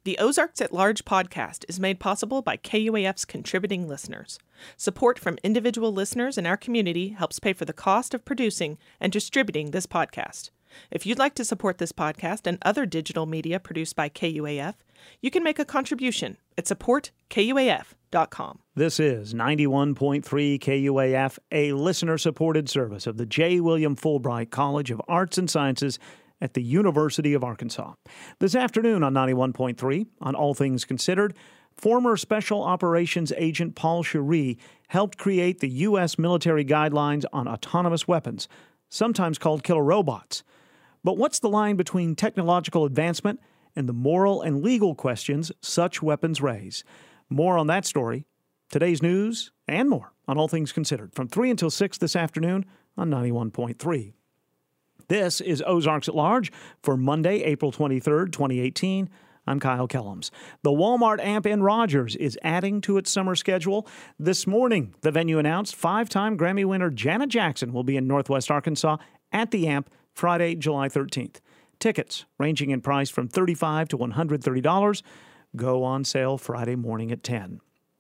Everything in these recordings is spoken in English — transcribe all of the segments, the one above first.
The Ozarks at Large podcast is made possible by KUAF's contributing listeners. Support from individual listeners in our community helps pay for the cost of producing and distributing this podcast. If you'd like to support this podcast and other digital media produced by KUAF, you can make a contribution at supportkuaf.com. This is 91.3 KUAF, a listener-supported service of the J. William Fulbright College of Arts and Sciences at the University of Arkansas. This afternoon on 91.3, on All Things Considered, former Special Operations Agent Paul Cherie helped create the U.S. military guidelines on autonomous weapons, sometimes called killer robots. But what's the line between technological advancement and the moral and legal questions such weapons raise? More on that story, today's news, and more on All Things Considered from 3 until 6 this afternoon on 91.3. This is Ozarks at Large for Monday, April 23rd, 2018. I'm Kyle Kellums. The Walmart Amp in Rogers is adding to its summer schedule. This morning, the venue announced five-time Grammy winner Janet Jackson will be in Northwest Arkansas at the Amp Friday, July 13th. Tickets, ranging in price from $35 to $130, go on sale Friday morning at 10.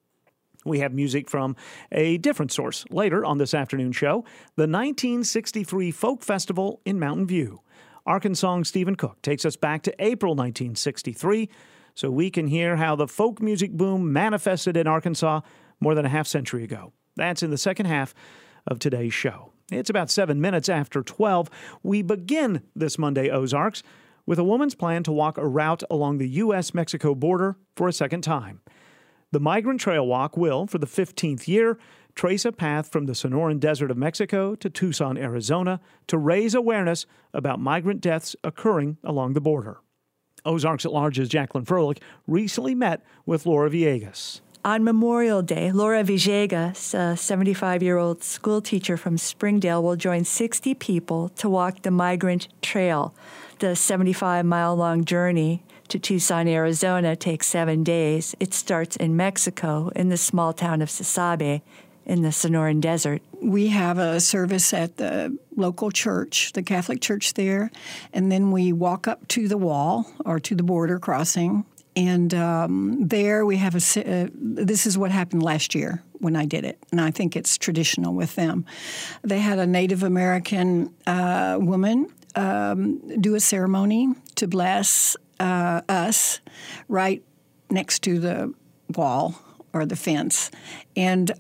We have music from a different source later on this afternoon show, the 1963 Folk Festival in Mountain View. Arkansas Stephen Cook takes us back to April 1963 so we can hear how the folk music boom manifested in Arkansas more than a half century ago. That's in the second half of today's show. It's about 7 minutes after 12. We begin this Monday Ozarks with a woman's plan to walk a route along the U.S.-Mexico border for a second time. The Migrant Trail Walk will, for the 15th year, trace a path from the Sonoran Desert of Mexico to Tucson, Arizona, to raise awareness about migrant deaths occurring along the border. Ozarks at Large's Jacqueline Froelich recently met with Laura Villegas. On Memorial Day, Laura Villegas, a 75-year-old school teacher from Springdale, will join 60 people to walk the Migrant Trail. The 75-mile-long journey to Tucson, Arizona takes 7 days. It starts in Mexico, in the small town of Sasabe, in the Sonoran Desert. We have a service at the local church, the Catholic church there, and then we walk up to the wall or to the border crossing. And there we have this is what happened last year when I did it, and I think it's traditional with them. They had a Native American woman do a ceremony to bless us right next to the wall or the fence, and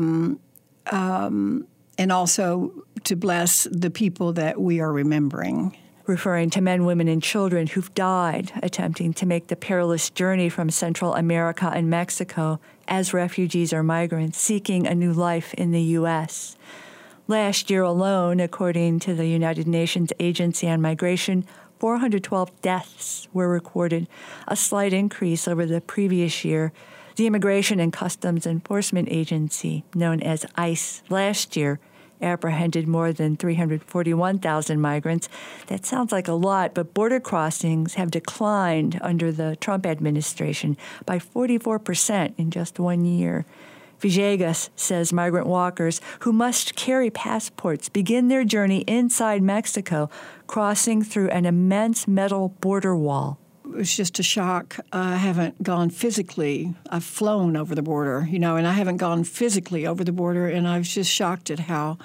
also to bless the people that we are remembering. Referring to men, women, and children who've died attempting to make the perilous journey from Central America and Mexico as refugees or migrants seeking a new life in the U.S. Last year alone, according to the United Nations Agency on Migration, 412 deaths were recorded, a slight increase over the previous year. The Immigration and Customs Enforcement Agency, known as ICE, last year apprehended more than 341,000 migrants. That sounds like a lot, but border crossings have declined under the Trump administration by 44% in just 1 year. Villegas says migrant walkers who must carry passports begin their journey inside Mexico, crossing through an immense metal border wall. It was just a shock. I haven't gone physically. I've flown over the border, and I haven't gone physically over the border, and I was just shocked at how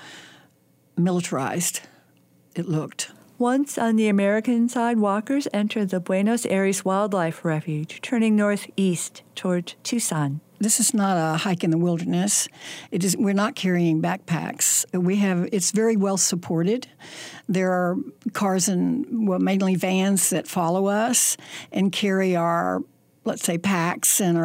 militarized it looked. Once on the American side, walkers enter the Buenos Aires Wildlife Refuge, turning northeast toward Tucson. This is not a hike in the wilderness. We're not carrying backpacks. It's very well supported. There are cars and mainly vans that follow us and carry our, let's say, packs and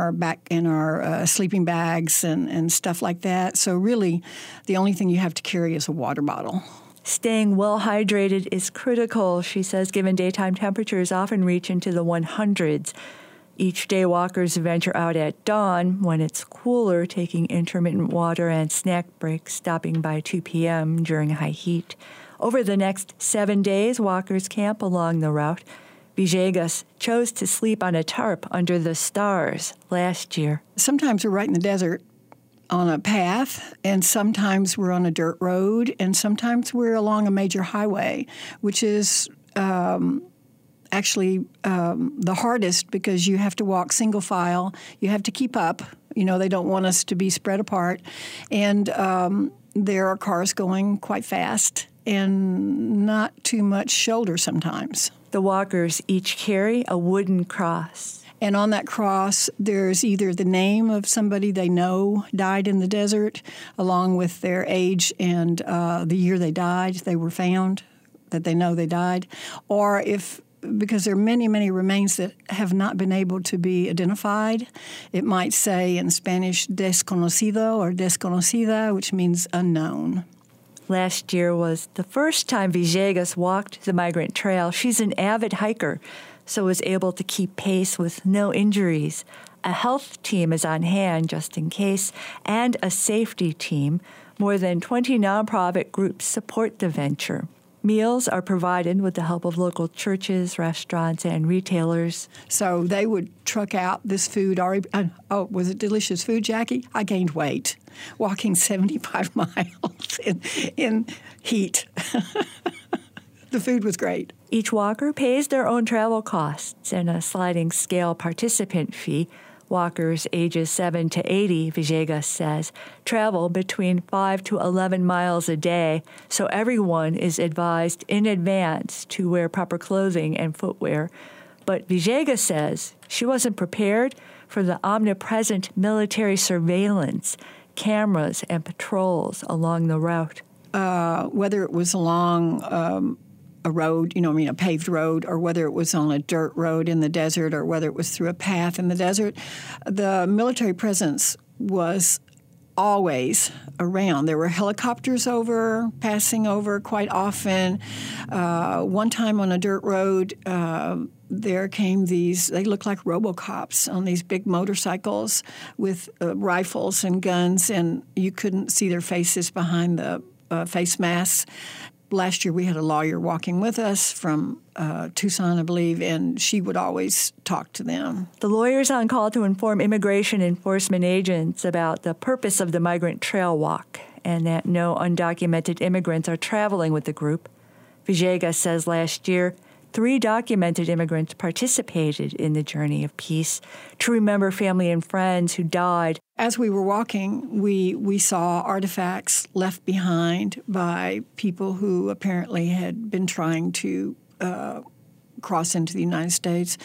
our sleeping bags and stuff like that. So really, the only thing you have to carry is a water bottle. Staying well hydrated is critical, she says, given daytime temperatures often reach into the 100s. Each day, walkers venture out at dawn when it's cooler, taking intermittent water and snack breaks, stopping by 2 p.m. during high heat. Over the next 7 days, walkers camp along the route. Villegas chose to sleep on a tarp under the stars last year. Sometimes we're right in the desert on a path, and sometimes we're on a dirt road, and sometimes we're along a major highway, which is actually the hardest because you have to walk single file. You have to keep up. They don't want us to be spread apart. And there are cars going quite fast and not too much shoulder sometimes. The walkers each carry a wooden cross. And on that cross, there's either the name of somebody they know died in the desert, along with their age and the year they died, they were found, that they know they died, or because there are many, many remains that have not been able to be identified. It might say in Spanish, desconocido or desconocida, which means unknown. Last year was the first time Villegas walked the Migrant Trail. She's an avid hiker, so was able to keep pace with no injuries. A health team is on hand just in case, and a safety team. More than 20 nonprofit groups support the venture. Meals are provided with the help of local churches, restaurants, and retailers. So they would truck out this food. Was it delicious food, Jackie? I gained weight walking 75 miles in heat. The food was great. Each walker pays their own travel costs and a sliding scale participant fee. Walkers ages 7 to 80, Villegas says, travel between 5 to 11 miles a day, so everyone is advised in advance to wear proper clothing and footwear. But Villegas says she wasn't prepared for the omnipresent military surveillance, cameras, and patrols along the route. Whether it was along a road, a paved road, or whether it was on a dirt road in the desert, or whether it was through a path in the desert, the military presence was always around. There were helicopters passing over quite often. One time on a dirt road, there came they looked like RoboCops on these big motorcycles with rifles and guns, and you couldn't see their faces behind the face masks. Last year we had a lawyer walking with us from Tucson, I believe, and she would always talk to them. The lawyer's on call to inform immigration enforcement agents about the purpose of the Migrant Trail Walk and that no undocumented immigrants are traveling with the group. Villegas says last year 3 documented immigrants participated in the Journey of Peace to remember family and friends who died. As we were walking, we saw artifacts left behind by people who apparently had been trying to cross into the United States.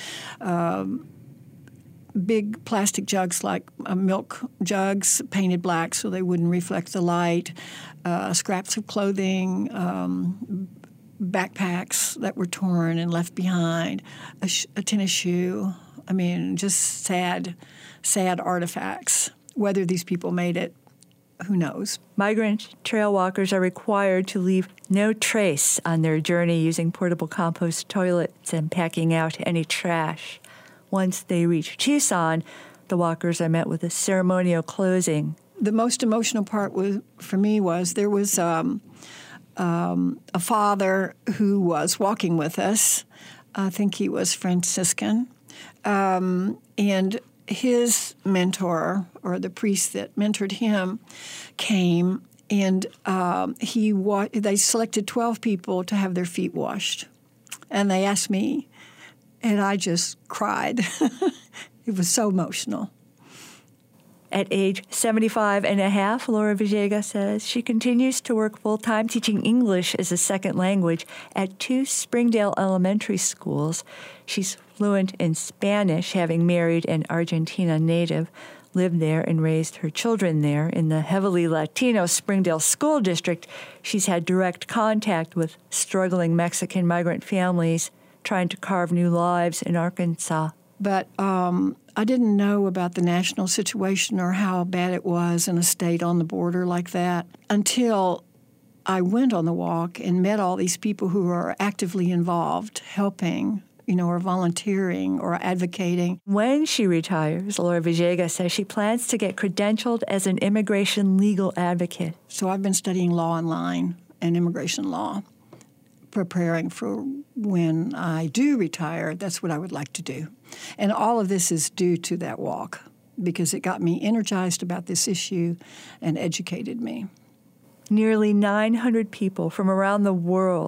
Big plastic jugs like milk jugs painted black so they wouldn't reflect the light, scraps of clothing, backpacks that were torn and left behind, a tennis shoe. I mean, just sad artifacts. Whether these people made it, who knows? Migrant trail walkers are required to leave no trace on their journey using portable compost toilets and packing out any trash. Once they reach Tucson, the walkers are met with a ceremonial closing. The most emotional part for me was there was a father who was walking with us. I think he was Franciscan. And his mentor, or the priest that mentored him, came, and they selected 12 people to have their feet washed. And they asked me, and I just cried. It was so emotional. At age 75 and a half, Laura Villegas says she continues to work full-time teaching English as a second language at 2 Springdale elementary schools. She's fluent in Spanish, having married an Argentina native, lived there and raised her children there. In the heavily Latino Springdale School District, she's had direct contact with struggling Mexican migrant families trying to carve new lives in Arkansas. But I didn't know about the national situation or how bad it was in a state on the border like that until I went on the walk and met all these people who are actively involved, helping, or volunteering or advocating. When she retires, Laura Villegas says she plans to get credentialed as an immigration legal advocate. So I've been studying law online and immigration law, preparing for when I do retire. That's what I would like to do. And all of this is due to that walk because it got me energized about this issue and educated me. Nearly 900 people from around the world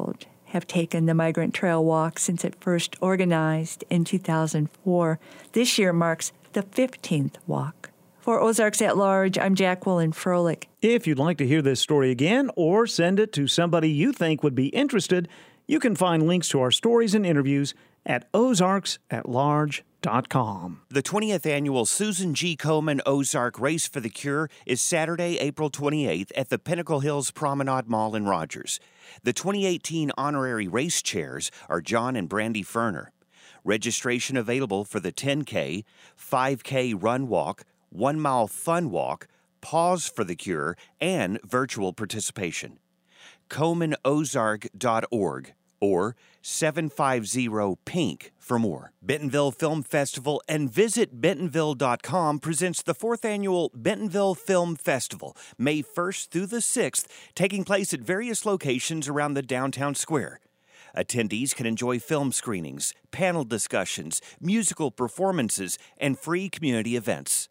have taken the Migrant Trail Walk since it first organized in 2004. This year marks the 15th walk. For Ozarks at Large, I'm Jacqueline Froelich. If you'd like to hear this story again or send it to somebody you think would be interested, you can find links to our stories and interviews at ozarksatlarge.com. The 20th annual Susan G. Komen Ozark Race for the Cure is Saturday, April 28th at the Pinnacle Hills Promenade Mall in Rogers. The 2018 honorary race chairs are John and Brandy Ferner. Registration available for the 10K, 5K run walk, 1 mile fun walk, Pause for the Cure, and virtual participation. KomenOzark.org or 750-PINK for more. Bentonville Film Festival and VisitBentonville.com presents the 4th annual Bentonville Film Festival, May 1st through the 6th, taking place at various locations around the downtown square. Attendees can enjoy film screenings, panel discussions, musical performances, and free community events.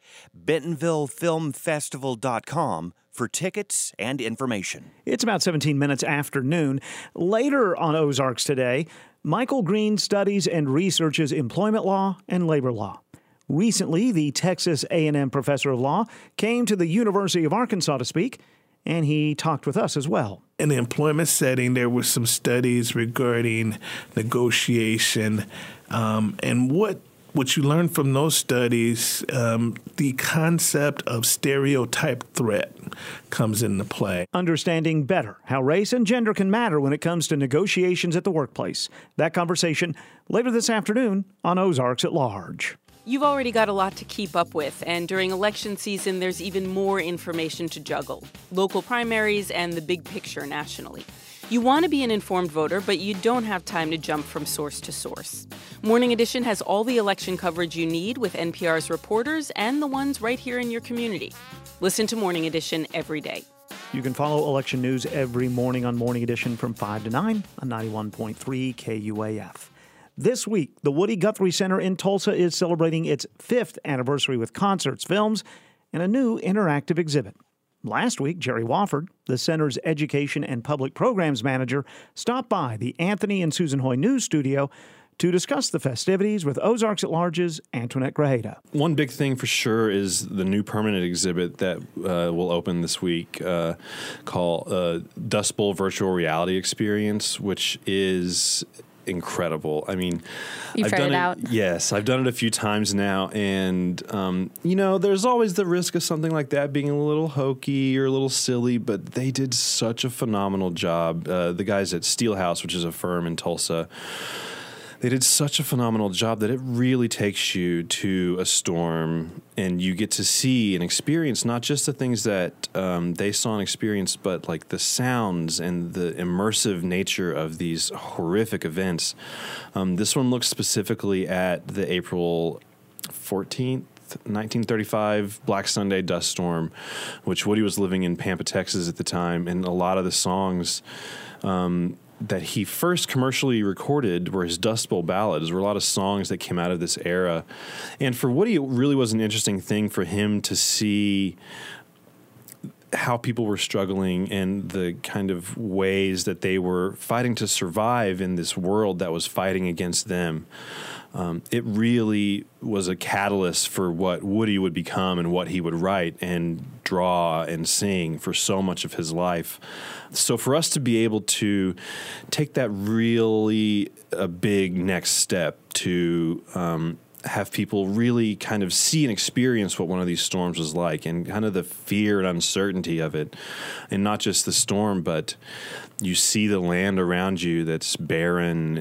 BentonvilleFilmFestival.com for tickets and information. It's about 17 minutes after noon. Later on Ozarks Today, Michael Green studies and researches employment law and labor law. Recently, the Texas A&M professor of law came to the University of Arkansas to speak, and he talked with us as well. In the employment setting, there were some studies regarding negotiation, and what you learn from those studies, the concept of stereotype threat comes into play. Understanding better how race and gender can matter when it comes to negotiations at the workplace. That conversation later this afternoon on Ozarks at Large. You've already got a lot to keep up with, and during election season, there's even more information to juggle. Local primaries and the big picture nationally. You want to be an informed voter, but you don't have time to jump from source to source. Morning Edition has all the election coverage you need with NPR's reporters and the ones right here in your community. Listen to Morning Edition every day. You can follow election news every morning on Morning Edition from 5 to 9 on 91.3 KUAF. This week, the Woody Guthrie Center in Tulsa is celebrating its 5th anniversary with concerts, films, and a new interactive exhibit. Last week, Jerry Wofford, the center's education and public programs manager, stopped by the Anthony and Susan Hoy News Studio to discuss the festivities with Ozarks at Large's Antoinette Grajeda. One big thing for sure is the new permanent exhibit that will open this week called Dust Bowl Virtual Reality Experience, which is incredible. I mean, You've tried it out? Yes, I've done it a few times now, and there's always the risk of something like that being a little hokey or a little silly, but they did such a phenomenal job. The guys at Steelhouse, which is a firm in Tulsa, they did such a phenomenal job that it really takes you to a storm, and you get to see and experience not just the things that they saw and experienced, but like the sounds and the immersive nature of these horrific events. This one looks specifically at the April 14th, 1935 Black Sunday dust storm, which Woody was living in Pampa, Texas at the time, and a lot of the songs that he first commercially recorded were his Dust Bowl ballads. There were a lot of songs that came out of this era. And for Woody, it really was an interesting thing for him to see how people were struggling and the kind of ways that they were fighting to survive in this world that was fighting against them. It really was a catalyst for what Woody would become and what he would write and draw and sing for so much of his life. So for us to be able to take that really a big next step to have people really kind of see and experience what one of these storms was like and kind of the fear and uncertainty of it. And not just the storm, but you see the land around you that's barren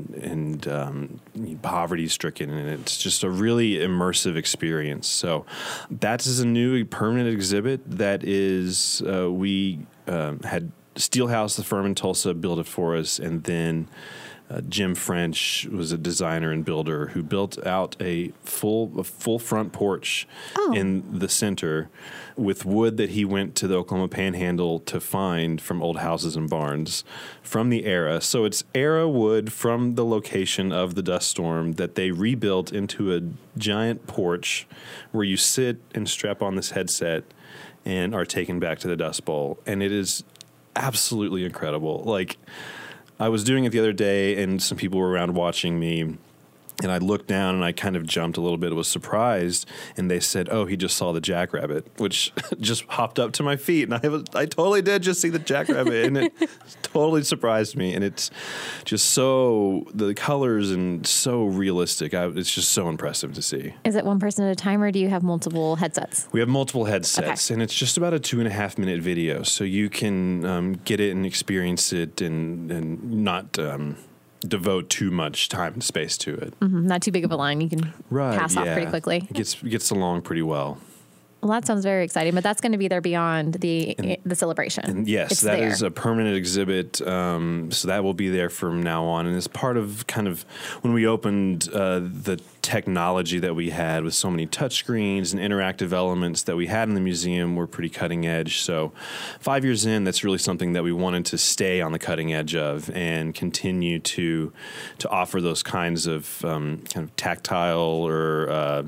and poverty-stricken, and it's just a really immersive experience. So that is a new permanent exhibit that is we had Steelhouse, the firm in Tulsa, build it for us, and then Jim French was a designer and builder who built out a full front porch in the center with wood that he went to the Oklahoma Panhandle to find from old houses and barns from the era. So it's era wood from the location of the dust storm that they rebuilt into a giant porch where you sit and strap on this headset and are taken back to the Dust Bowl. And it is absolutely incredible. Like, I was doing it the other day, and some people were around watching me. And I looked down and I kind of jumped a little bit. I was surprised. And they said, "Oh, he just saw the jackrabbit," which just hopped up to my feet. And I totally did just see the jackrabbit. And it totally surprised me. And it's just so, the colors and so realistic. It's just so impressive to see. Is it one person at a time, or do you have multiple headsets? We have multiple headsets. Okay. And it's just about a 2.5 minute video. So you can get it and experience it and not... devote too much time and space to it. Mm-hmm. Not too big of a line. You can pass off pretty quickly. It gets along pretty well. Well, that sounds very exciting, but that's going to be there beyond the celebration. And yes, that is a permanent exhibit, so that will be there from now on. And it's part of kind of when we opened the technology that we had with so many touchscreens and interactive elements that we had in the museum were pretty cutting edge. So 5 years in, that's really something that we wanted to stay on the cutting edge of and continue to offer those kinds of kind of tactile or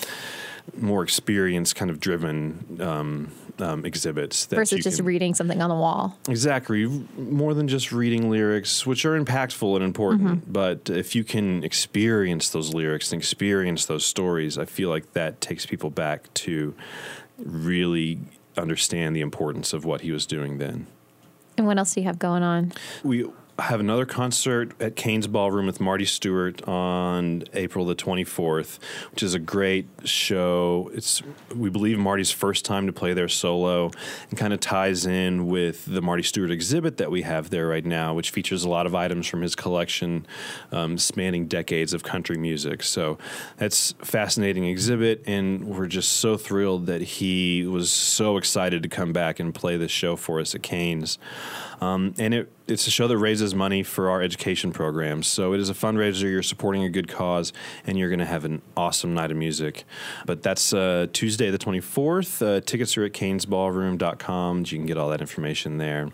more experience kind of driven exhibits. That versus just reading something on the wall. Exactly. More than just reading lyrics, which are impactful and important. But if you can experience those lyrics and experience those stories, I feel like that takes people back to really understand the importance of what he was doing then. And what else do you have going on? We have another concert at Cain's Ballroom with Marty Stewart on April the 24th, which is a great show. It's, we believe, Marty's first time to play there solo, and kind of ties in with the Marty Stewart exhibit that we have there right now, which features a lot of items from his collection spanning decades of country music. So that's a fascinating exhibit, and we're just so thrilled that he was so excited to come back and play this show for us at Cain's. And it's a show that raises money for our education programs. So it is a fundraiser. You're supporting a good cause, and you're going to have an awesome night of music. But that's Tuesday the 24th. Tickets are at cainsballroom.com. You can get all that information there.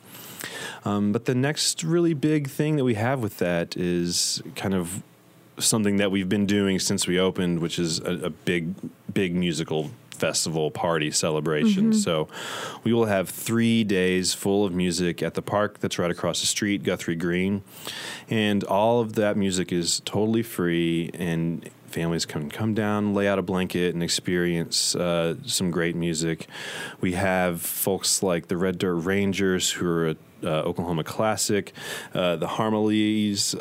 But the next really big thing that we have with that is kind of something that we've been doing since we opened, which is a big musical festival party celebration. So we will have 3 days full of music at the park that's right across the street, Guthrie Green. And all of that music is totally free, and families can come down, lay out a blanket, and experience some great music. We have folks like the Red Dirt Rangers, who are Oklahoma Classic, the Harmonies,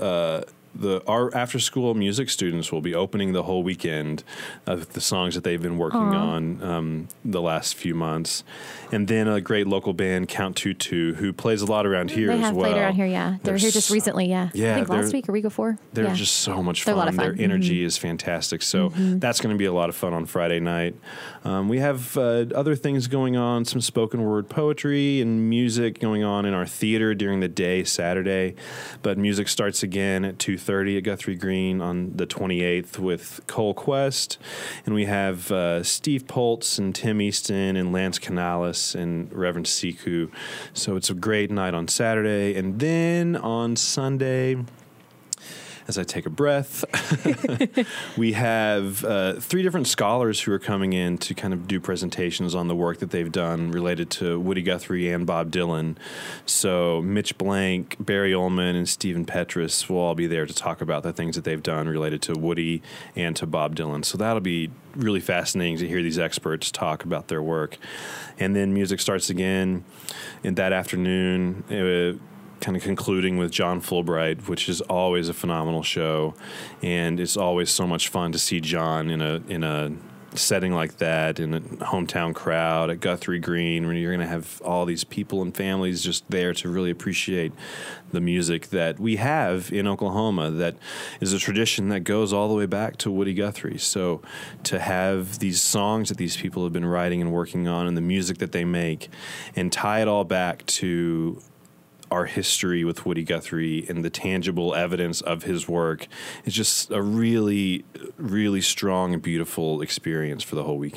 our after-school music students will be opening the whole weekend with the songs that they've been working on the last few months. And then a great local band, Count Tutu, who plays a lot around here as well. They have played around here, yeah. They were here just recently, yeah. I think last week or week before. They're just so much fun. They're a lot of fun. Their energy is fantastic. So that's going to be a lot of fun on Friday night. We have other things going on, some spoken word poetry and music going on in our theater during the day, Saturday. But music starts again at 2:30 at Guthrie Green on the 28th with Cole Quest. And we have Steve Poltz and Tim Easton and Lance Canales and Reverend Siku. So it's a great night on Saturday. And then on Sunday, as I take a breath, we have 3 different scholars who are coming in to kind of do presentations on the work that they've done related to Woody Guthrie and Bob Dylan. So Mitch Blank, Barry Ullman, and Stephen Petrus will all be there to talk about the things that they've done related to Woody and to Bob Dylan. So that'll be really fascinating to hear these experts talk about their work. And then music starts again in that afternoon, kind of concluding with John Fulbright, which is always a phenomenal show, and it's always so much fun to see John in a setting like that, in a hometown crowd at Guthrie Green, where you're going to have all these people and families just there to really appreciate the music that we have in Oklahoma. That is a tradition that goes all the way back to Woody Guthrie. So to have these songs that these people have been writing and working on, and the music that they make, and tie it all back to our history with Woody Guthrie and the tangible evidence of his work, is just a really, really strong and beautiful experience for the whole weekend.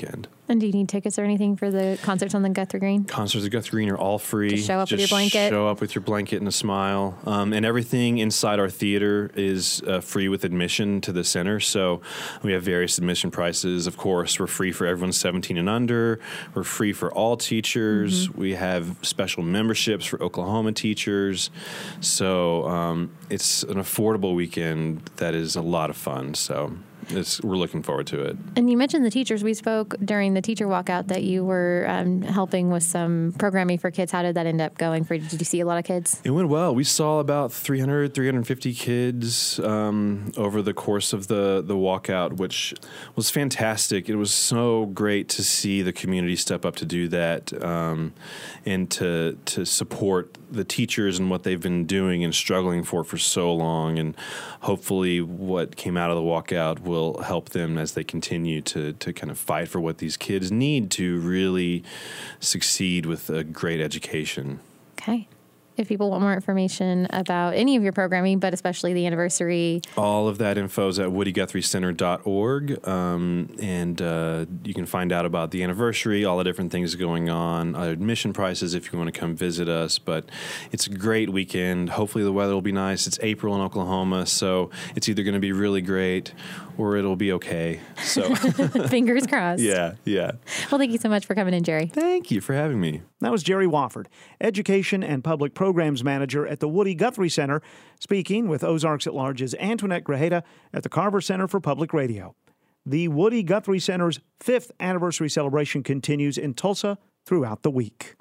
And do you need tickets or anything for the concerts on the Guthrie Green? Concerts at Guthrie Green are all free. Just show up with your blanket. Show up with your blanket and a smile. And everything inside our theater is free with admission to the center. So we have various admission prices. Of course, we're free for everyone 17 and under. We're free for all teachers. Mm-hmm. We have special memberships for Oklahoma teachers. So it's an affordable weekend that is a lot of fun. So we're looking forward to it. And you mentioned the teachers. We spoke during the teacher walkout that you were helping with some programming for kids. How did that end up going for you? Did you see a lot of kids? It went well. We saw about 350 kids over the course of the walkout, which was fantastic. It was so great to see the community step up to do that and to support the teachers and what they've been doing and struggling for so long. And hopefully what came out of the walkout will help them as they continue to kind of fight for what these kids need to really succeed with a great education. Okay. If people want more information about any of your programming, but especially the anniversary. All of that info is at woodyguthriecenter.org. And you can find out about the anniversary, all the different things going on, admission prices if you want to come visit us. But it's a great weekend. Hopefully the weather will be nice. It's April in Oklahoma, so it's either going to be really great or it'll be okay. So fingers crossed. Yeah. Well, thank you so much for coming in, Jerry. Thank you for having me. That was Jerry Wofford, Education and Public Programs Manager at the Woody Guthrie Center, speaking with Ozarks at Large's Antoinette Grajeda at the Carver Center for Public Radio. The Woody Guthrie Center's 5th anniversary celebration continues in Tulsa throughout the week.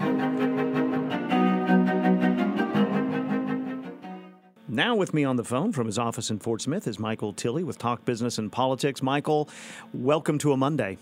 Now with me on the phone from his office in Fort Smith is Michael Tilley with Talk Business and Politics. Michael, welcome to a Monday.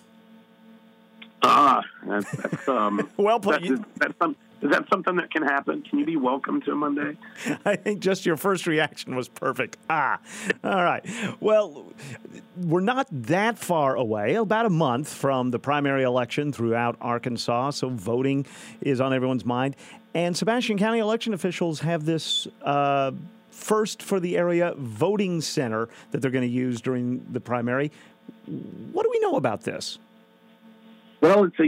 That's well put. Is that something that can happen? Can you be welcome to a Monday? I think just your first reaction was perfect. All right. Well, we're not that far away, about a month from the primary election throughout Arkansas, so voting is on everyone's mind. And Sebastian County election officials have this first for the area voting center that they're going to use during the primary. What do we know about this? Well, it's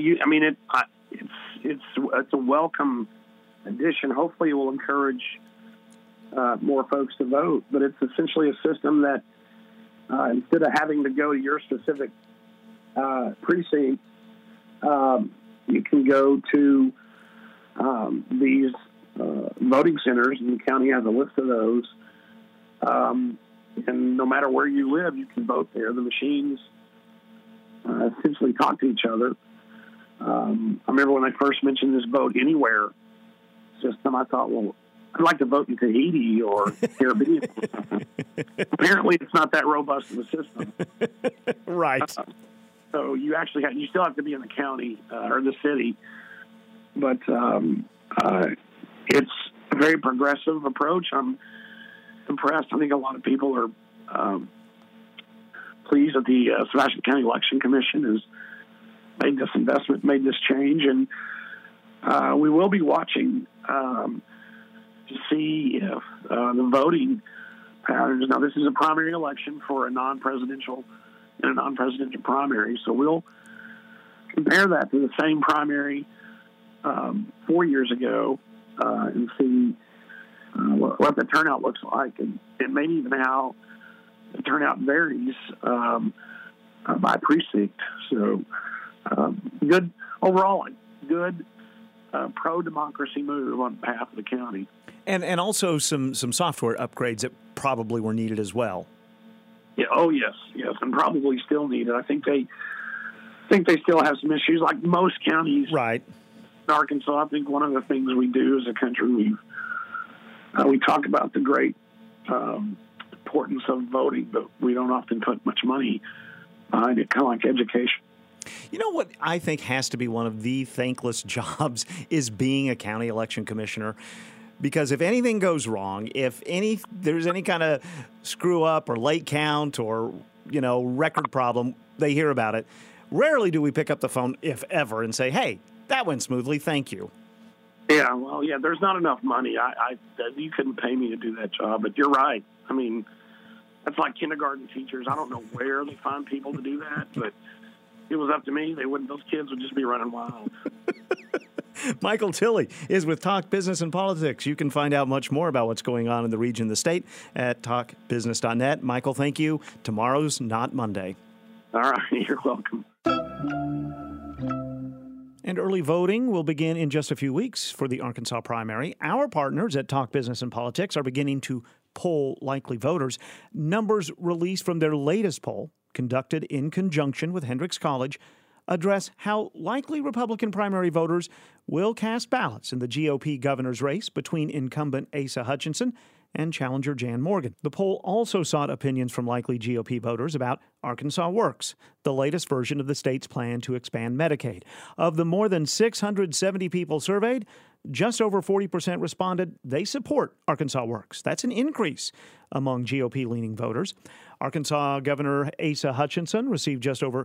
a welcome addition. Hopefully, it will encourage more folks to vote. But it's essentially a system that instead of having to go to your specific precinct, you can go to these voting centers, and the county has a list of those. And no matter where you live, you can vote there. The machines essentially talk to each other. I remember when I first mentioned this Vote Anywhere system, I thought, well, I'd like to vote in Tahiti or Caribbean. Apparently, it's not that robust of a system. Right. So you actually you still have to be in the county or the city, but it's a very progressive approach. I'm impressed. I think a lot of people are pleased that the Sebastian County Election Commission has made this investment, made this change, and we will be watching to see if the voting patterns. Now, this is a primary election for a non-presidential primary, so we'll compare that to the same primary 4 years ago and see what the turnout looks like, and maybe even how the turnout varies by precinct. So, good overall, good pro-democracy move on behalf of the county. And also some software upgrades that probably were needed as well. Yeah. Oh, yes, and probably still needed. I think they still have some issues, like most counties. Right. In Arkansas, I think one of the things we do as a country, we talk about the great importance of voting, but we don't often put much money behind it, kind of like education. You know what I think has to be one of the thankless jobs is being a county election commissioner. Because if anything goes wrong, there's any kind of screw up or late count or, record problem, they hear about it. Rarely do we pick up the phone, if ever, and say, hey, that went smoothly, thank you. Yeah, well, there's not enough money. You couldn't pay me to do that job, but you're right. I mean, that's like kindergarten teachers. I don't know where they find people to do that, but it was up to me, those kids would just be running wild. Michael Tilley is with Talk Business and Politics. You can find out much more about what's going on in the region and the state at talkbusiness.net. Michael, thank you. Tomorrow's not Monday. All right, you're welcome. And early voting will begin in just a few weeks for the Arkansas primary. Our partners at Talk Business and Politics are beginning to poll likely voters. Numbers released from their latest poll, conducted in conjunction with Hendrix College, address how likely Republican primary voters will cast ballots in the GOP governor's race between incumbent Asa Hutchinson and challenger Jan Morgan. The poll also sought opinions from likely GOP voters about Arkansas Works, the latest version of the state's plan to expand Medicaid. Of the more than 670 people surveyed, just over 40% responded they support Arkansas Works. That's an increase among GOP-leaning voters. Arkansas Governor Asa Hutchinson received just over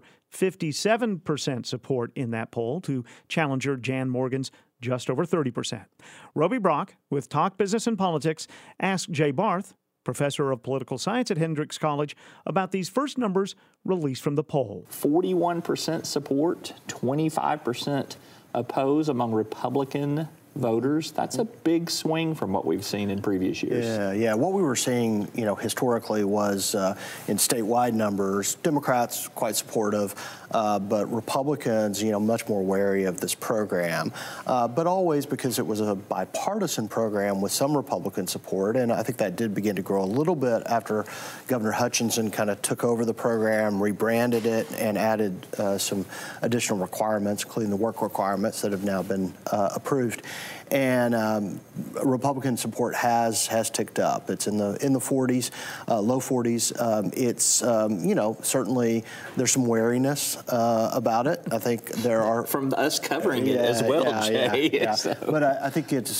57% support in that poll to challenger Jan Morgan's just over 30%. Roby Brock with Talk Business and Politics asked Jay Barth, professor of political science at Hendrix College, about these first numbers released from the poll. 41% support, 25% oppose among Republican voters. That's a big swing from what we've seen in previous years. Yeah. What we were seeing, historically was in statewide numbers, Democrats quite supportive, but Republicans, much more wary of this program. But always because it was a bipartisan program with some Republican support, and I think that did begin to grow a little bit after Governor Hutchinson kind of took over the program, rebranded it, and added some additional requirements, including the work requirements that have now been approved. And Republican support has ticked up. It's in the 40s, low 40s. It's certainly there's some wariness about it. I think there are from us covering it as well, Jay. Yeah. So. But I think it's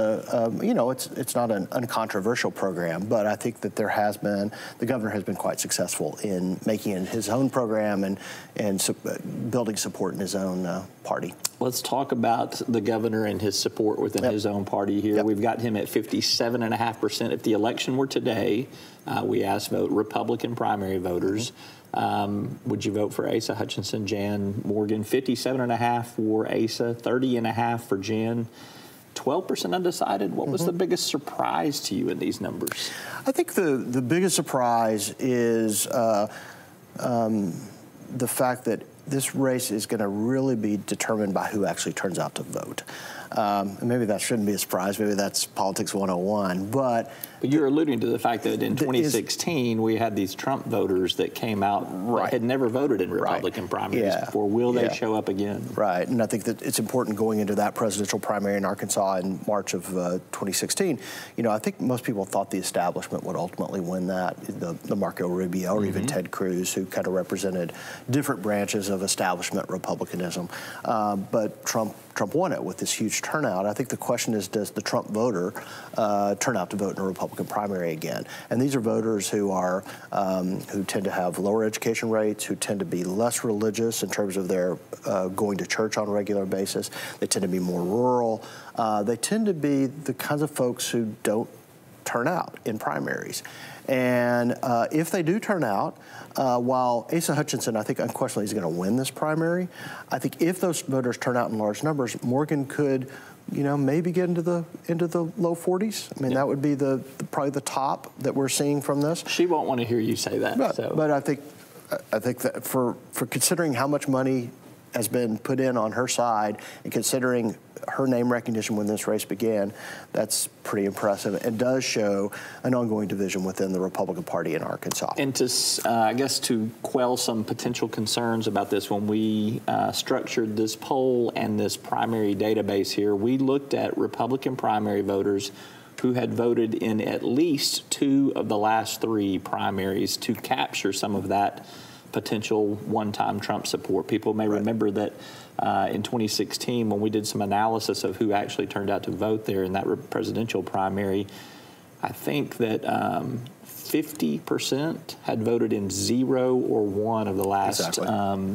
not an uncontroversial program. But I think that the governor has been quite successful in making it his own program and building support in his own party. Let's talk about the governor and his support within his own party here. We've got him at 57.5%. If the election were today, we asked vote Republican primary voters. Would you vote for Asa Hutchinson, Jan Morgan? 57.5% for Asa, 30.5% for Jan. 12% undecided. What was the biggest surprise to you in these numbers? I think the biggest surprise is the fact that this race is going to really be determined by who actually turns out to vote. And maybe that shouldn't be a surprise. Maybe that's politics 101. But you're alluding to the fact that in 2016, we had these Trump voters that came out that had never voted in Republican primaries before. Will they show up again? Right. And I think that it's important going into that presidential primary in Arkansas in March of 2016. I think most people thought the establishment would ultimately win that, the Marco Rubio or even Ted Cruz, who kind of represented different branches of establishment Republicanism. But Trump won it with this huge turnout. I think the question is, does the Trump voter turn out to vote in a Republican primary again? And these are voters who are who tend to have lower education rates, who tend to be less religious in terms of their going to church on a regular basis. They tend to be more rural. They tend to be the kinds of folks who don't turn out in primaries. And if they do turn out, while Asa Hutchinson, I think unquestionably is going to win this primary, I think if those voters turn out in large numbers, Morgan could, maybe get into the low 40s. I mean, that would be probably the top that we're seeing from this. She won't want to hear you say that. But I think that for considering how much money has been put in on her side and considering her name recognition when this race began, that's pretty impressive. It does show an ongoing division within the Republican Party in Arkansas. And to quell some potential concerns about this, when we structured this poll and this primary database here, we looked at Republican primary voters who had voted in at least 2 of the last 3 primaries to capture some of that potential one-time Trump support. People may remember that in 2016, when we did some analysis of who actually turned out to vote there in that presidential primary, I think that 50% had voted in 0 or 1 of the last 4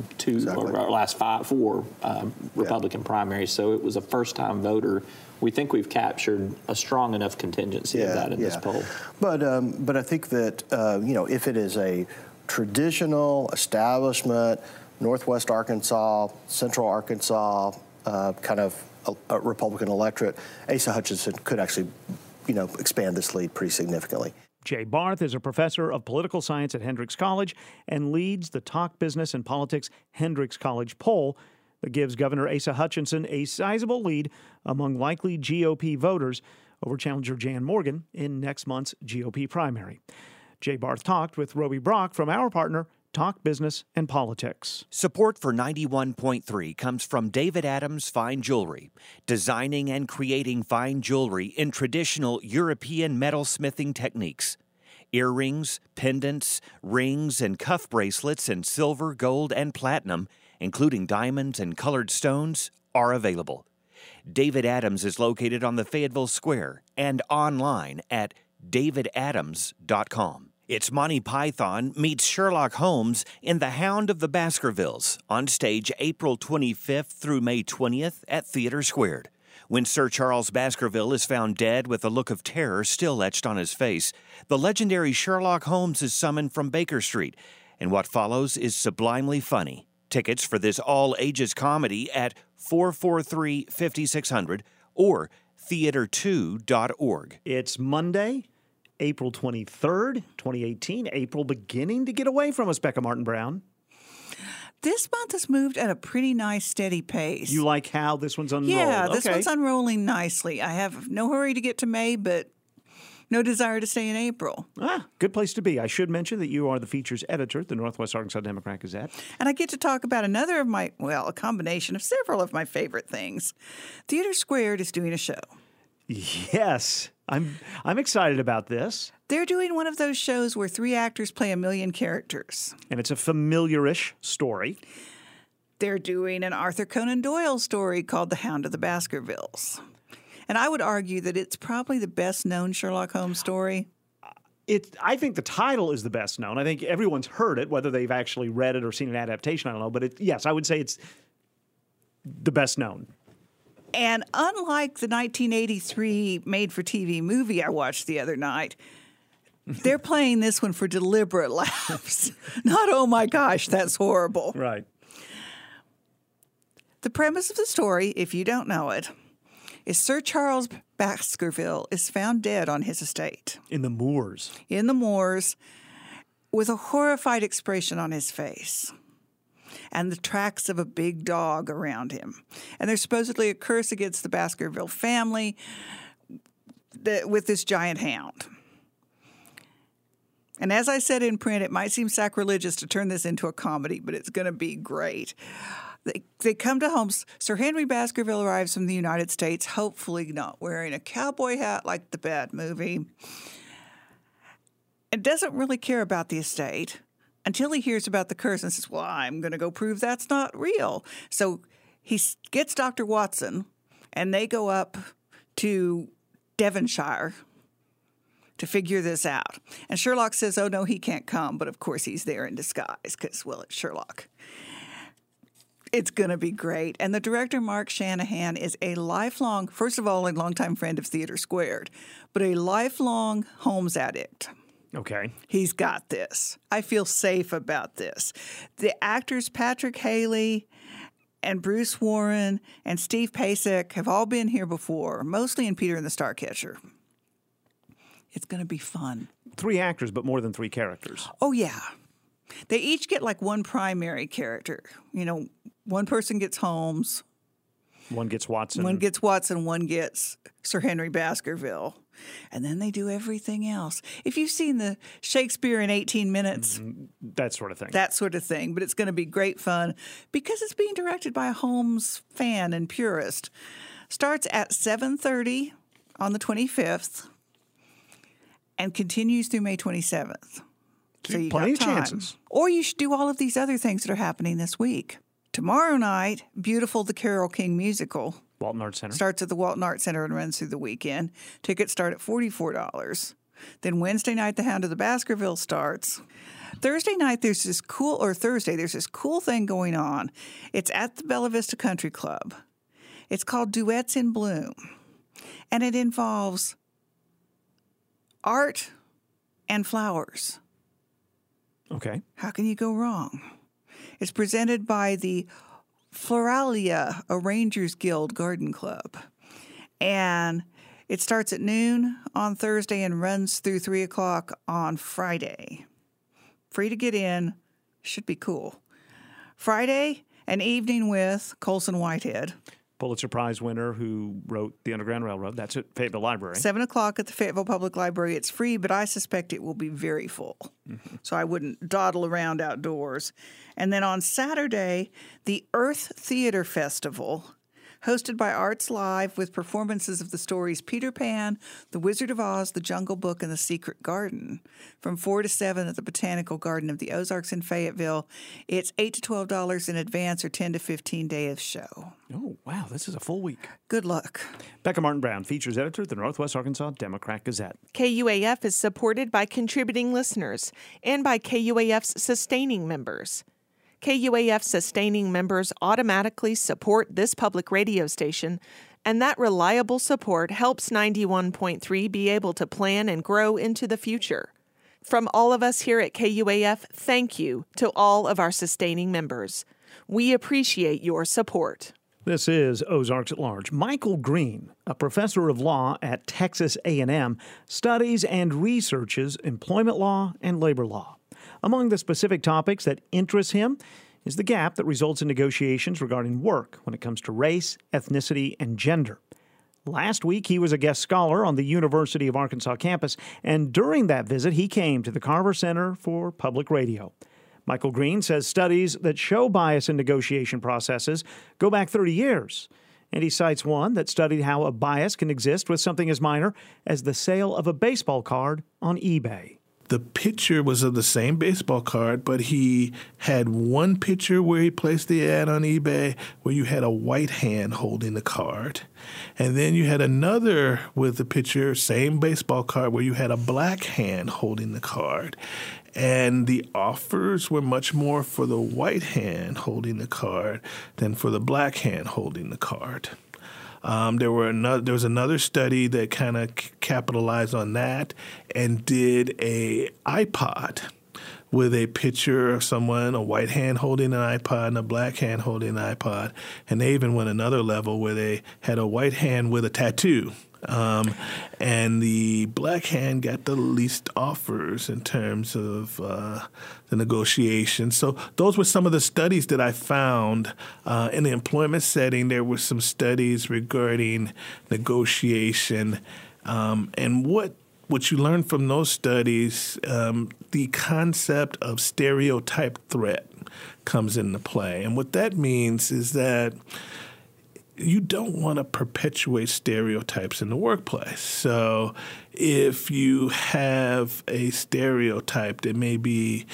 Republican primaries. So it was a first-time voter. We think we've captured a strong enough contingency of that in this poll. But I think that if it is a traditional establishment Northwest Arkansas, Central Arkansas, kind of a Republican electorate, Asa Hutchinson could actually, expand this lead pretty significantly. Jay Barth is a professor of political science at Hendrix College and leads the Talk Business and Politics Hendrix College poll that gives Governor Asa Hutchinson a sizable lead among likely GOP voters over challenger Jan Morgan in next month's GOP primary. Jay Barth talked with Roby Brock from our partner, Talk Business and Politics. Support for 91.3 comes from David Adams Fine Jewelry, designing and creating fine jewelry in traditional European metalsmithing techniques. Earrings, pendants, rings, and cuff bracelets in silver, gold, and platinum, including diamonds and colored stones, are available. David Adams is located on the Fayetteville Square and online at davidadams.com. It's Monty Python meets Sherlock Holmes in The Hound of the Baskervilles on stage April 25th through May 20th at Theater Squared. When Sir Charles Baskerville is found dead with a look of terror still etched on his face, the legendary Sherlock Holmes is summoned from Baker Street, and what follows is sublimely funny. Tickets for this all-ages comedy at 443-5600 or theater2.org. It's Monday, April 23rd, 2018. April beginning to get away from us, Becca Martin Brown. This month has moved at a pretty nice, steady pace. You like how this one's unrolling? Yeah, this okay. one's unrolling nicely. I have no hurry to get to May, but no desire to stay in April. Good place to be. I should mention that you are the features editor at the Northwest Arkansas Democrat Gazette. And I get to talk about another of my, a combination of several of my favorite things. Theater Squared is doing a show. Yes, I'm excited about this. They're doing one of those shows where 3 actors play a million characters. And it's a familiar-ish story. They're doing an Arthur Conan Doyle story called The Hound of the Baskervilles. And I would argue that it's probably the best-known Sherlock Holmes story. I think the title is the best known. I think everyone's heard it, whether they've actually read it or seen an adaptation, I don't know. But yes, I would say it's the best known. And unlike the 1983 made-for-TV movie I watched the other night, they're playing this one for deliberate laughs. Not, oh my gosh, that's horrible. Right. The premise of the story, if you don't know it, is Sir Charles Baskerville is found dead on his estate. In the moors. In the moors, with a horrified expression on his face. And the tracks of a big dog around him. And there's supposedly a curse against the Baskerville family with this giant hound. And as I said in print, it might seem sacrilegious to turn this into a comedy, but it's going to be great. They come to Holmes. Sir Henry Baskerville arrives from the United States, hopefully not wearing a cowboy hat like the bad movie, and doesn't really care about the estate until he hears about the curse and says, well, I'm going to go prove that's not real. So he gets Dr. Watson, and they go up to Devonshire to figure this out. And Sherlock says, oh, no, he can't come. But, of course, he's there in disguise because, well, it's Sherlock. It's going to be great. And the director, Mark Shanahan, is a lifelong, first of all, a longtime friend of Theater Squared, but a lifelong Holmes addict. Okay. He's got this. I feel safe about this. The actors Patrick Haley and Bruce Warren and Steve Pasek have all been here before, mostly in Peter and the Starcatcher. It's going to be fun. 3 actors, but more than 3 characters. Oh, yeah. They each get like one primary character. You know, one person gets Holmes. One gets Watson. One gets Watson. One gets Sir Henry Baskerville. And then they do everything else. If you've seen the Shakespeare in 18 Minutes. That sort of thing. That sort of thing. But it's going to be great fun because it's being directed by a Holmes fan and purist. Starts at 7:30 on the 25th and continues through May 27th. So you plenty got of time. chances. Or you should do all of these other things that are happening this week. Tomorrow night, Beautiful, the Carole King musical. Walton Arts Center. Starts at the Walton Arts Center and runs through the weekend. Tickets start at $44. Then Wednesday night, The Hound of the Baskerville starts. Thursday night, there's this cool thing going on. It's at the Bella Vista Country Club. It's called Duets in Bloom. And it involves art and flowers. Okay. How can you go wrong? It's presented by the Floralia, a Rangers Guild Garden Club. And it starts at noon on Thursday and runs through 3 o'clock on Friday. Free to get in. Should be cool. Friday, an evening with Colson Whitehead. Pulitzer Prize winner who wrote The Underground Railroad. That's at Fayetteville Library. 7 o'clock at the Fayetteville Public Library. It's free, but I suspect it will be very full. Mm-hmm. So I wouldn't dawdle around outdoors. And then on Saturday, the Earth Theater Festival, hosted by Arts Live with performances of the stories Peter Pan, The Wizard of Oz, The Jungle Book, and The Secret Garden from 4 to 7 at the Botanical Garden of the Ozarks in Fayetteville. It's $8 to $12 in advance or 10 to 15 days of show. Oh, wow. This is a full week. Good luck. Becca Martin Brown, features editor at the Northwest Arkansas Democrat Gazette. KUAF is supported by contributing listeners and by KUAF's sustaining members. KUAF sustaining members automatically support this public radio station, and that reliable support helps 91.3 be able to plan and grow into the future. From all of us here at KUAF, thank you to all of our sustaining members. We appreciate your support. This is Ozarks at Large. Michael Green, a professor of law at Texas A&M, studies and researches employment law and labor law. Among the specific topics that interest him is the gap that results in negotiations regarding work when it comes to race, ethnicity, and gender. Last week, he was a guest scholar on the University of Arkansas campus, and during that visit, he came to the Carver Center for Public Radio. Michael Green says studies that show bias in negotiation processes go back 30 years, and he cites one that studied how a bias can exist with something as minor as the sale of a baseball card on eBay. The picture was of the same baseball card, but he had one picture where he placed the ad on eBay where you had a white hand holding the card. And then you had another with the picture, same baseball card, where you had a black hand holding the card. And the offers were much more for the white hand holding the card than for the black hand holding the card. There was another study that kind of capitalized on that and did a iPod with a picture of someone, a white hand holding an iPod and a black hand holding an iPod. And they even went another level where they had a white hand with a tattoo. And the black hand got the least offers in terms of the negotiation. So those were some of the studies that I found. In the employment setting, there were some studies regarding negotiation. And what you learn from those studies, the concept of stereotype threat comes into play. And what that means is that you don't want to perpetuate stereotypes in the workplace. So if you have a stereotype that may be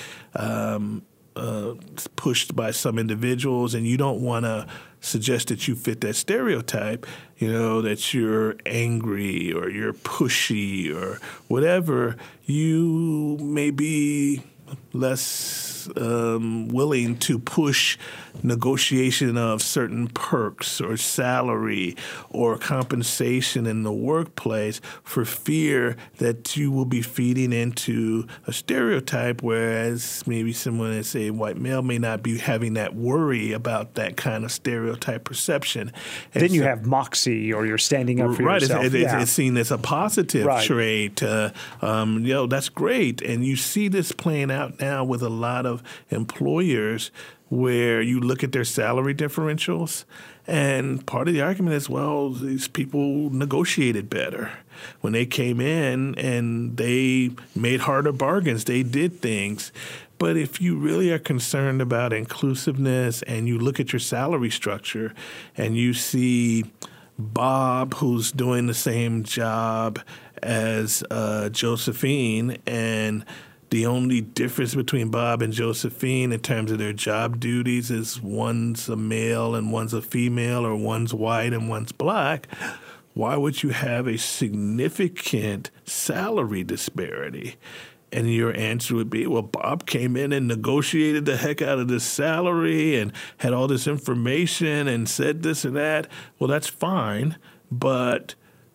pushed by some individuals and you don't want to suggest that you fit that stereotype, that you're angry or you're pushy or whatever, you may be less willing to push negotiation of certain perks or salary or compensation in the workplace for fear that you will be feeding into a stereotype, whereas maybe someone that's a white male may not be having that worry about that kind of stereotype perception. And then you have moxie, or you're standing up for yourself. It's seen as a positive trait. That's great. And you see this playing out now with a lot of employers where you look at their salary differentials, and part of the argument is, well, these people negotiated better. When they came in and they made harder bargains, they did things. But if you really are concerned about inclusiveness and you look at your salary structure and you see Bob, who's doing the same job as Josephine, and the only difference between Bob and Josephine in terms of their job duties is one's a male and one's a female, or one's white and one's black, why would you have a significant salary disparity? And your answer would be, well, Bob came in and negotiated the heck out of this salary and had all this information and said this and that. Well, that's fine, but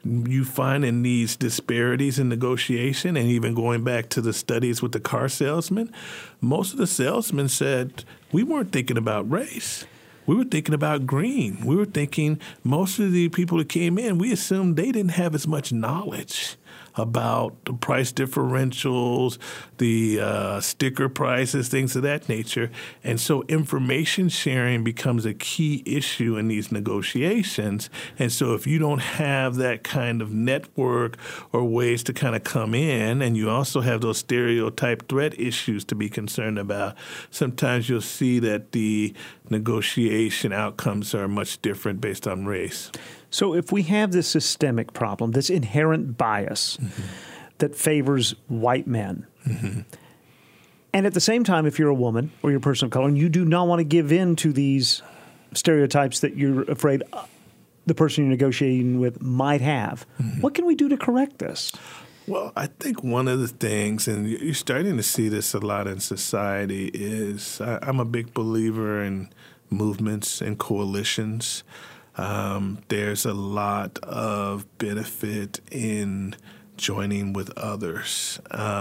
you find in these disparities in negotiation, and even going back to the studies with the car salesman, most of the salesmen said, we weren't thinking about race. We were thinking about green. We were thinking most of the people that came in, we assumed they didn't have as much knowledge about the price differentials, the sticker prices, things of that nature. And so information sharing becomes a key issue in these negotiations. And so if you don't have that kind of network or ways to kind of come in, and you also have those stereotype threat issues to be concerned about, sometimes you'll see that the negotiation outcomes are much different based on race. So if we have this systemic problem, this inherent bias that favors white men, and at the same time, if you're a woman or you're a person of color and you do not want to give in to these stereotypes that you're afraid the person you're negotiating with might have, what can we do to correct this? Well, I think one of the things, and you're starting to see this a lot in society, is I'm a big believer in movements and coalitions. There's a lot of benefit in joining with others.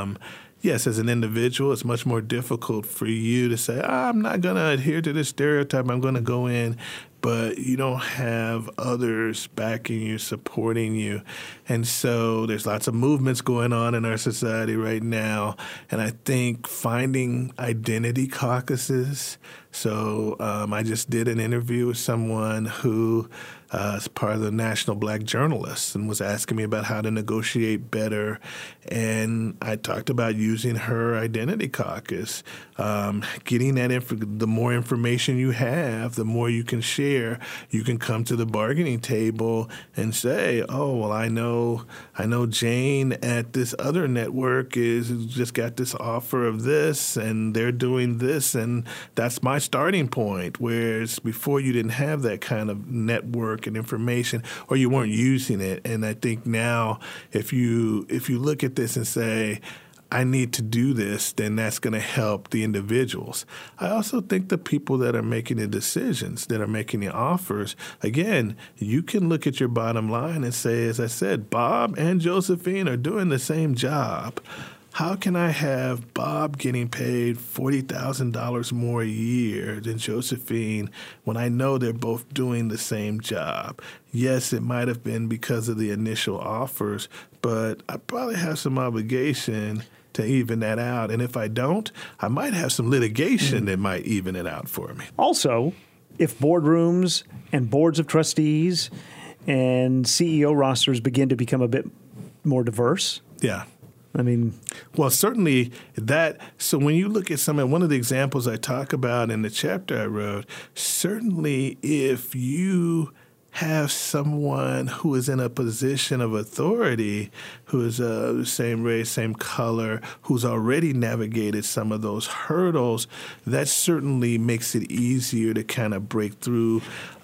Yes, as an individual, it's much more difficult for you to say, I'm not going to adhere to this stereotype. I'm going to go in. But you don't have others backing you, supporting you. And so there's lots of movements going on in our society right now. And I think finding identity caucuses. So I just did an interview with someone who is part of the National Black Journalists and was asking me about how to negotiate better. And I talked about using her identity caucus, getting that the more information you have, the more you can share. You can come to the bargaining table and say, oh, well, I know Jane at this other network is just got this offer of this, and they're doing this, and that's my starting point. Whereas before you didn't have that kind of network and information, or you weren't using it. And I think now if you look at this and say, I need to do this, then that's going to help the individuals. I also think the people that are making the decisions, that are making the offers, again, you can look at your bottom line and say, as I said, Bob and Josephine are doing the same job. How can I have Bob getting paid $40,000 more a year than Josephine when I know they're both doing the same job? Yes, it might have been because of the initial offers, but I probably have some obligation to even that out. And if I don't, I might have some litigation that might even it out for me. Also, if boardrooms and boards of trustees and CEO rosters begin to become a bit more diverse. Yeah. I mean, well, certainly that. So when you look at one of the examples I talk about in the chapter I wrote, certainly if you have someone who is in a position of authority, who is the same race, same color, who's already navigated some of those hurdles, that certainly makes it easier to kind of break through.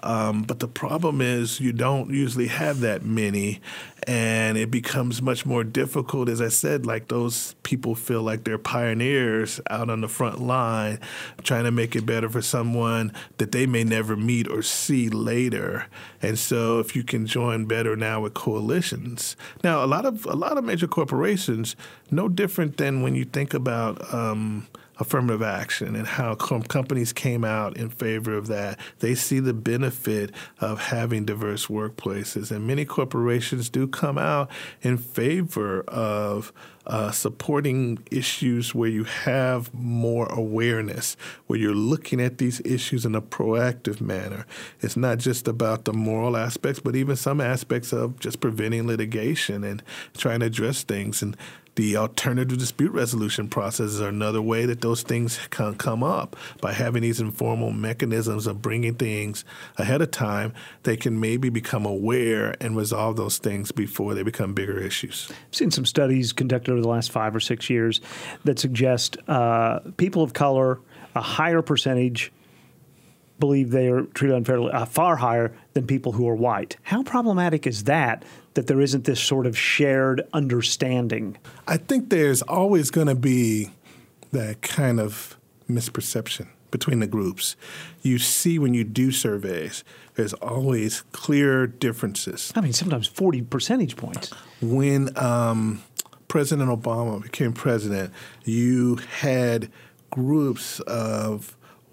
But the problem is you don't usually have that many, and it becomes much more difficult. As I said, like those people feel like they're pioneers out on the front line, trying to make it better for someone that they may never meet or see later. And so if you can join better now with coalitions. Now, a lot of major corporations, no different than when you think about affirmative action and how companies came out in favor of that. They see the benefit of having diverse workplaces, and many corporations do come out in favor of supporting issues where you have more awareness, where you're looking at these issues in a proactive manner. It's not just about the moral aspects, but even some aspects of just preventing litigation and trying to address things. And the alternative dispute resolution processes are another way that those things can come up. By having these informal mechanisms of bringing things ahead of time, they can maybe become aware and resolve those things before they become bigger issues. I've seen some studies conducted over the last 5 or 6 years that suggest people of color, a higher percentage, believe they are treated unfairly, far higher than people who are white. How problematic is that there isn't this sort of shared understanding? I think there's always going to be that kind of misperception between the groups. You see when you do surveys, there's always clear differences. I mean, sometimes 40 percentage points. When President Obama became president, you had groups of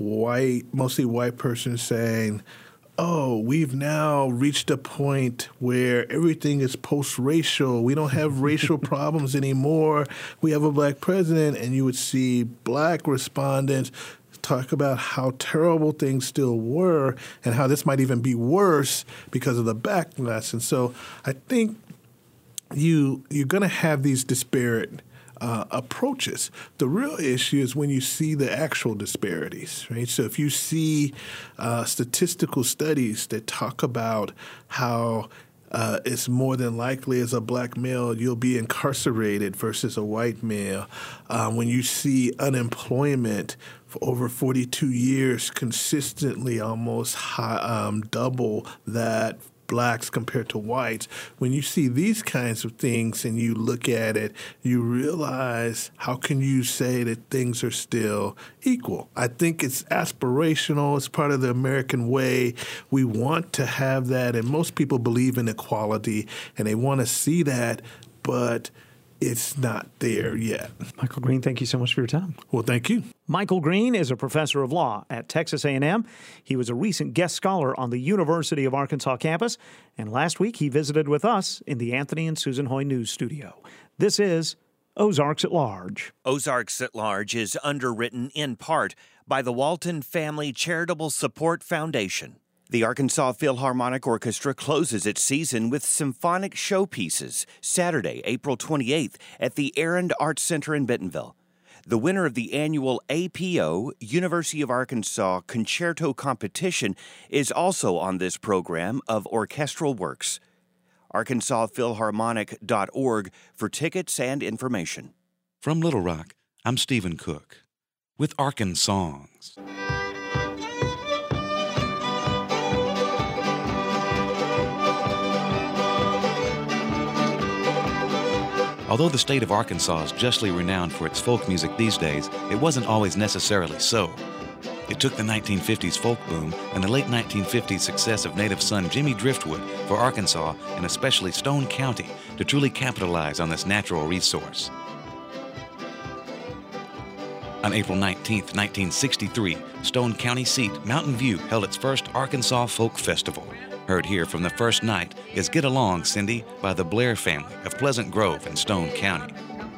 mostly white persons saying, oh, we've now reached a point where everything is post-racial. We don't have racial problems anymore. We have a black president. And you would see black respondents talk about how terrible things still were and how this might even be worse because of the backlash. And so I think you're going to have these disparate approaches. The real issue is when you see the actual disparities, right? So if you see statistical studies that talk about how it's more than likely as a black male you'll be incarcerated versus a white male, when you see unemployment for over 42 years consistently almost double that blacks compared to whites, when you see these kinds of things and you look at it, you realize how can you say that things are still equal? I think it's aspirational. It's part of the American way. We want to have that, and most people believe in equality, and they want to see that, but it's not there yet. Michael Green, thank you so much for your time. Well, thank you. Michael Green is a professor of law at Texas A&M. He was a recent guest scholar on the University of Arkansas campus, and last week he visited with us in the Anthony and Susan Hoy News Studio. This is Ozarks at Large. Ozarks at Large is underwritten in part by the Walton Family Charitable Support Foundation. The Arkansas Philharmonic Orchestra closes its season with symphonic showpieces Saturday, April 28th at the Arend Arts Center in Bentonville. The winner of the annual APO, University of Arkansas Concerto Competition, is also on this program of orchestral works. ArkansasPhilharmonic.org for tickets and information. From Little Rock, I'm Stephen Cook with Arkansongs. Although the state of Arkansas is justly renowned for its folk music these days, it wasn't always necessarily so. It took the 1950s folk boom and the late 1950s success of native son Jimmy Driftwood for Arkansas, and especially Stone County, to truly capitalize on this natural resource. On April 19, 1963, Stone County seat Mountain View held its first Arkansas Folk Festival. Heard here from the first night is Get Along, Cindy by the Blair family of Pleasant Grove in Stone County.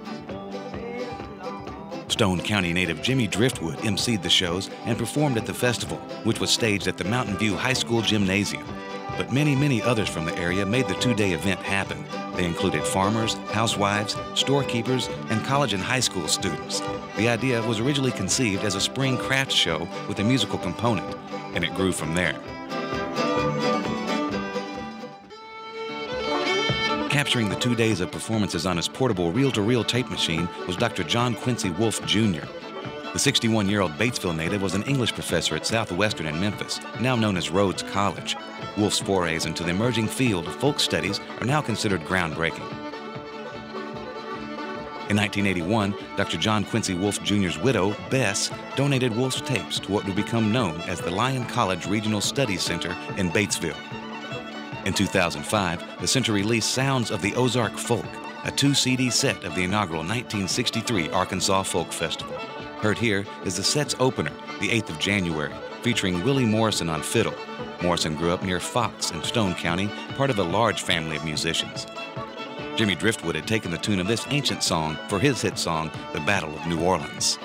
Stone County native Jimmy Driftwood emceed the shows and performed at the festival, which was staged at the Mountain View High School Gymnasium. But many others from the area made the two-day event happen. They included farmers, housewives, storekeepers, and college and high school students. The idea was originally conceived as a spring craft show with a musical component, and it grew from there. Capturing the 2 days of performances on his portable reel-to-reel tape machine was Dr. John Quincy Wolfe, Jr. The 61-year-old Batesville native was an English professor at Southwestern in Memphis, now known as Rhodes College. Wolfe's forays into the emerging field of folk studies are now considered groundbreaking. In 1981, Dr. John Quincy Wolfe Jr.'s widow, Bess, donated Wolfe's tapes to what would become known as the Lyon College Regional Studies Center in Batesville. In 2005, the center released Sounds of the Ozark Folk, a 2-CD set of the inaugural 1963 Arkansas Folk Festival. Heard here is the set's opener, the 8th of January, featuring Willie Morrison on fiddle. Morrison grew up near Fox in Stone County, part of a large family of musicians. Jimmy Driftwood had taken the tune of this ancient song for his hit song, The Battle of New Orleans.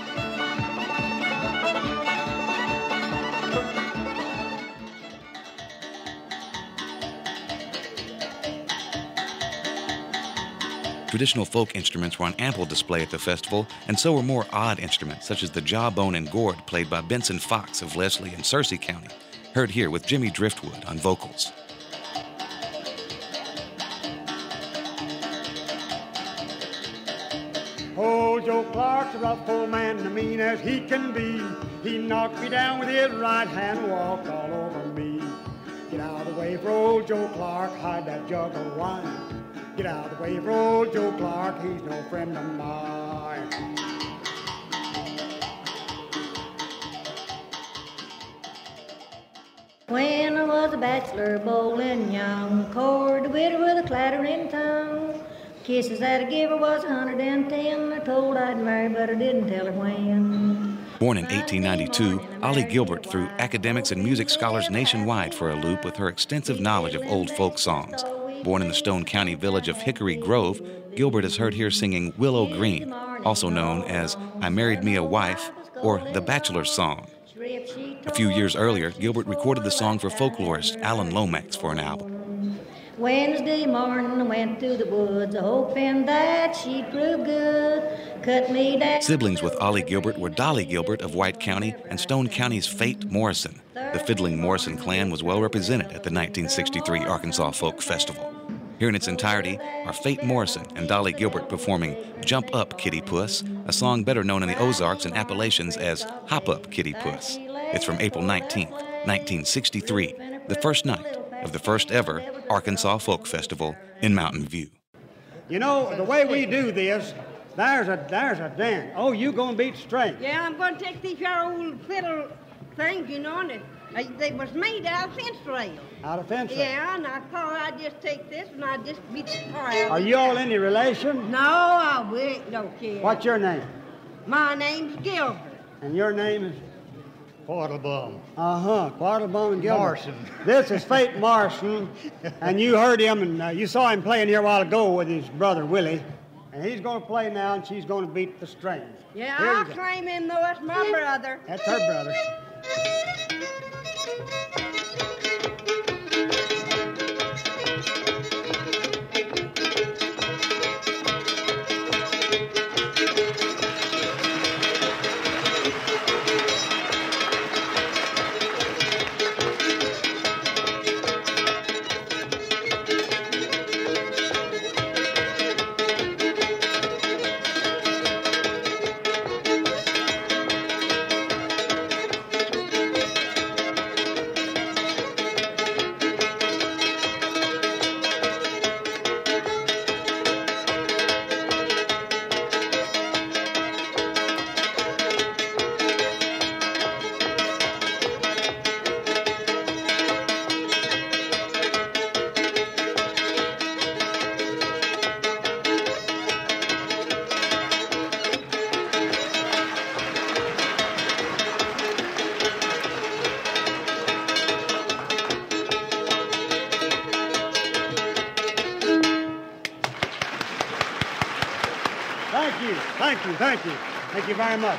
Traditional folk instruments were on ample display at the festival, and so were more odd instruments such as the jawbone and gourd played by Benson Fox of Leslie and Searcy County. Heard here with Jimmy Driftwood on vocals. Oh, Joe Clark's a rough old man, and mean as he can be. He knocked me down with his right hand, walked all over me. Get out of the way for old Joe Clark, hide that jug of wine. Get out of the way for old Joe Clark, he's no friend of mine. When I was a bachelor bowling young, cored the widow with a clattering tongue. Kisses that I gave her was 110. I told I'd marry, but I didn't tell her when. Born in 1892, Ollie Gilbert threw academics and music scholars nationwide for a loop with her extensive knowledge of old folk songs. Born in the Stone County village of Hickory Grove, Gilbert is heard here singing Willow Green, also known as I Married Me a Wife or The Bachelor's Song. A few years earlier, Gilbert recorded the song for folklorist Alan Lomax for an album. Wednesday morning I went to the woods, hoping that she'd prove good. Cut me down. Siblings with Ollie Gilbert were Dolly Gilbert of White County and Stone County's Fate Morrison. The fiddling Morrison clan was well represented at the 1963 Arkansas Folk Festival. Here in its entirety are Fate Morrison and Dolly Gilbert performing Jump Up, Kitty Puss, a song better known in the Ozarks and Appalachians as Hop Up, Kitty Puss. It's from April 19th, 1963, the first night of the first ever Arkansas Folk Festival in Mountain View. You know, the way we do this, there's a dent. Oh, you gonna beat straight. Yeah, I'm gonna take these here old fiddle things, you know, and they was made out of fence rail. Out of fence rail? Yeah, and I thought I'd just take this and I'd just beat the tar out. Are you all any relation? No, I don't care. What's your name? My name's Gilbert. And your name is? Quattlebaum. Quattlebaum and Gilbert. Morrison. This is Fate Morrison, and you heard him, and you saw him playing here a while ago with his brother Willie, and he's going to play now, and she's going to beat the strings. Yeah, I'll claim him, though. That's my brother. That's her brother. Thank you very much.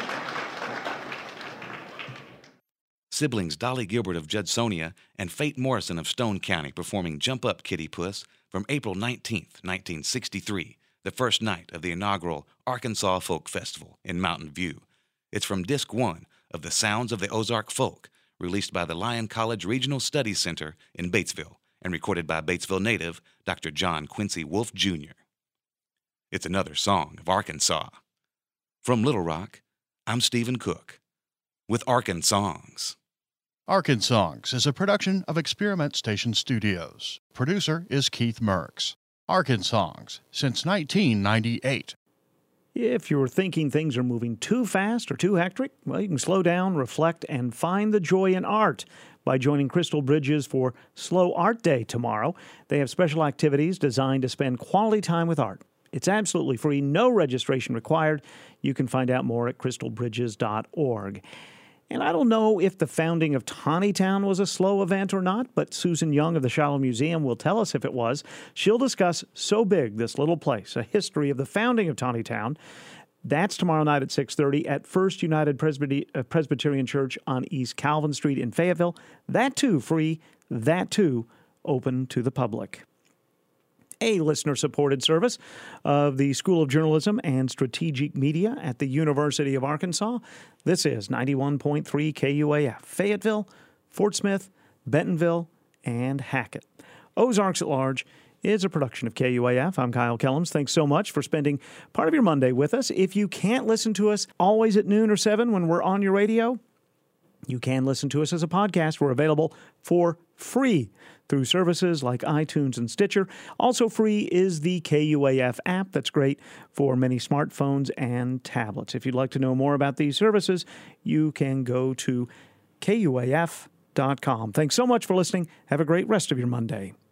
Siblings Dolly Gilbert of Judsonia and Fate Morrison of Stone County performing Jump Up, Kitty Puss from April 19th, 1963, the first night of the inaugural Arkansas Folk Festival in Mountain View. It's from Disc 1 of The Sounds of the Ozark Folk, released by the Lyon College Regional Studies Center in Batesville and recorded by Batesville native Dr. John Quincy Wolfe, Jr. It's another song of Arkansas. From Little Rock, I'm Stephen Cook with Arkansongs. Arkansongs is a production of Experiment Station Studios. Producer is Keith Merks. Arkansongs since 1998. If you're thinking things are moving too fast or too hectic, well, you can slow down, reflect, and find the joy in art by joining Crystal Bridges for Slow Art Day tomorrow. They have special activities designed to spend quality time with art. It's absolutely free, no registration required. You can find out more at crystalbridges.org. And I don't know if the founding of Tawnytown was a slow event or not, but Susan Young of the Shallow Museum will tell us if it was. She'll discuss So Big, This Little Place, a history of the founding of Tawnytown. That's tomorrow night at 6:30 at First United Presbyterian Church on East Calvin Street in Fayetteville. That too free, that too open to the public. A listener-supported service of the School of Journalism and Strategic Media at the University of Arkansas. This is 91.3 KUAF, Fayetteville, Fort Smith, Bentonville, and Hackett. Ozarks at Large is a production of KUAF. I'm Kyle Kellums. Thanks so much for spending part of your Monday with us. If you can't listen to us always at noon or 7 when we're on your radio, you can listen to us as a podcast. We're available for free through services like iTunes and Stitcher. Also free is the KUAF app. That's great for many smartphones and tablets. If you'd like to know more about these services, you can go to KUAF.org. Thanks so much for listening. Have a great rest of your Monday.